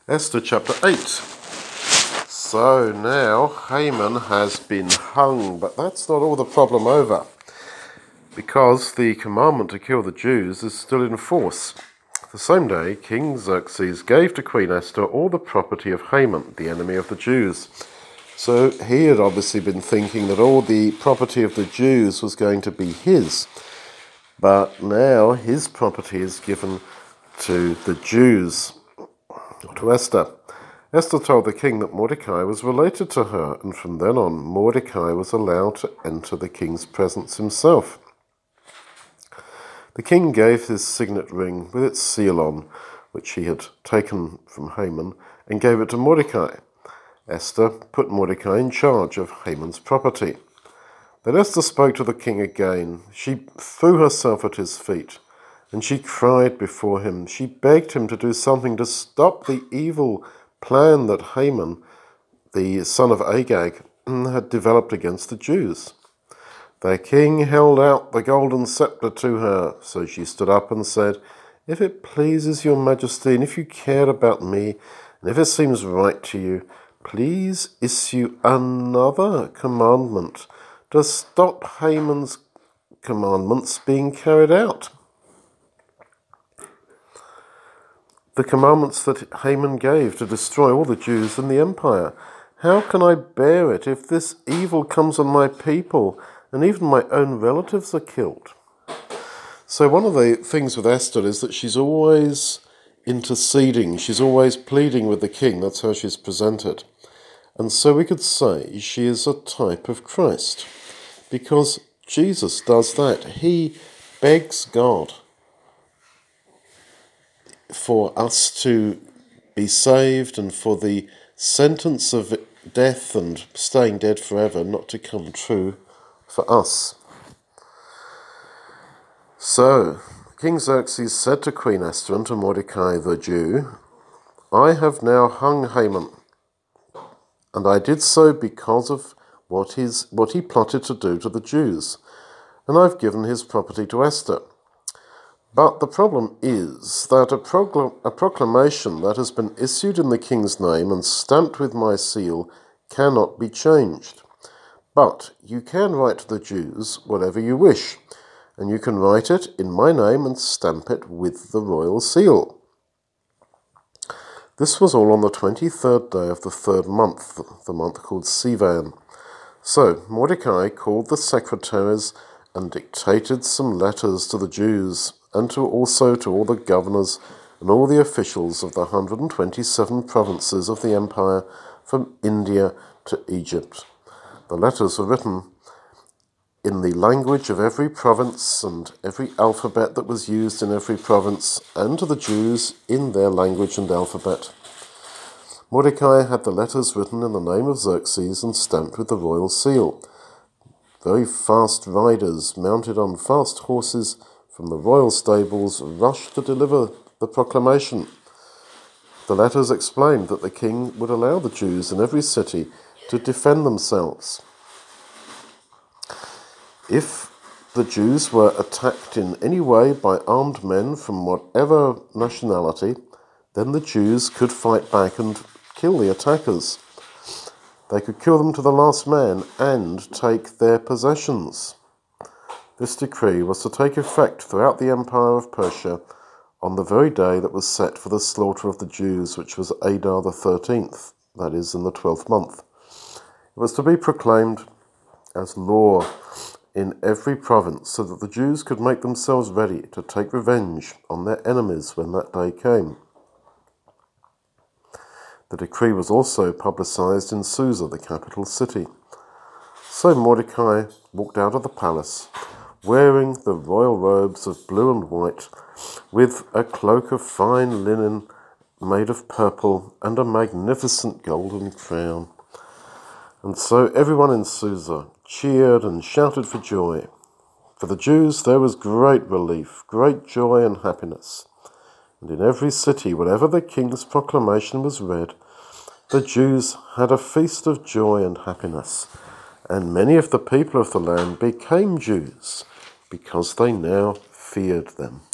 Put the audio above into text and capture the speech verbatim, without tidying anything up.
Esther chapter eight. So now Haman has been hung, but that's not all the problem over, because the commandment to kill the Jews is still in force. The same day, King Xerxes gave to Queen Esther all the property of Haman, the enemy of the Jews. So he had obviously been thinking that all the property of the Jews was going to be his, but now his property is given to the Jews, to Esther. Esther told the king that Mordecai was related to her, and from then on Mordecai was allowed to enter the king's presence himself. The king gave his signet ring with its seal on, which he had taken from Haman, and gave it to Mordecai. Esther put Mordecai in charge of Haman's property. Then Esther spoke to the king again. She threw herself at his feet, and she cried before him. She begged him to do something to stop the evil plan that Haman, the son of Agag, had developed against the Jews. The king held out the golden scepter to her, so she stood up and said, "If it pleases your majesty, and if you care about me, and if it seems right to you, please issue another commandment to stop Haman's commandments being carried out." The commandments that Haman gave to destroy all the Jews in the empire. How can I bear it if this evil comes on my people and even my own relatives are killed? So one of the things with Esther is that she's always interceding. She's always pleading with the king. That's how she's presented. And so we could say she is a type of Christ, because Jesus does that. He begs God for us to be saved and for the sentence of death and staying dead forever not to come true for us. So, King Xerxes said to Queen Esther and to Mordecai the Jew, "I have now hung Haman, and I did so because of what, his, what he plotted to do to the Jews, and I've given his property to Esther. But the problem is that a, procl- a proclamation that has been issued in the king's name and stamped with my seal cannot be changed. But you can write to the Jews whatever you wish, and you can write it in my name and stamp it with the royal seal." This was all on the twenty-third day of the third month, the month called Sivan. So Mordecai called the secretaries and dictated some letters to the Jews, and to also to all the governors and all the officials of the one hundred twenty-seven provinces of the empire from India to Egypt. The letters were written in the language of every province and every alphabet that was used in every province, and to the Jews in their language and alphabet. Mordecai had the letters written in the name of Xerxes and stamped with the royal seal. Very fast riders, mounted on fast horses from the royal stables, rushed to deliver the proclamation. The letters explained that the king would allow the Jews in every city to defend themselves. If the Jews were attacked in any way by armed men from whatever nationality, then the Jews could fight back and kill the attackers. They could kill them to the last man and take their possessions. This decree was to take effect throughout the empire of Persia on the very day that was set for the slaughter of the Jews, which was Adar the thirteenth, that is, in the twelfth month. It was to be proclaimed as law in every province, so that the Jews could make themselves ready to take revenge on their enemies when that day came. The decree was also publicized in Susa, the capital city. So Mordecai walked out of the palace, wearing the royal robes of blue and white, with a cloak of fine linen made of purple and a magnificent golden crown. And so everyone in Susa cheered and shouted for joy. For the Jews there was great relief, great joy and happiness. And in every city, whenever the king's proclamation was read, the Jews had a feast of joy and happiness. And many of the people of the land became Jews because they now feared them.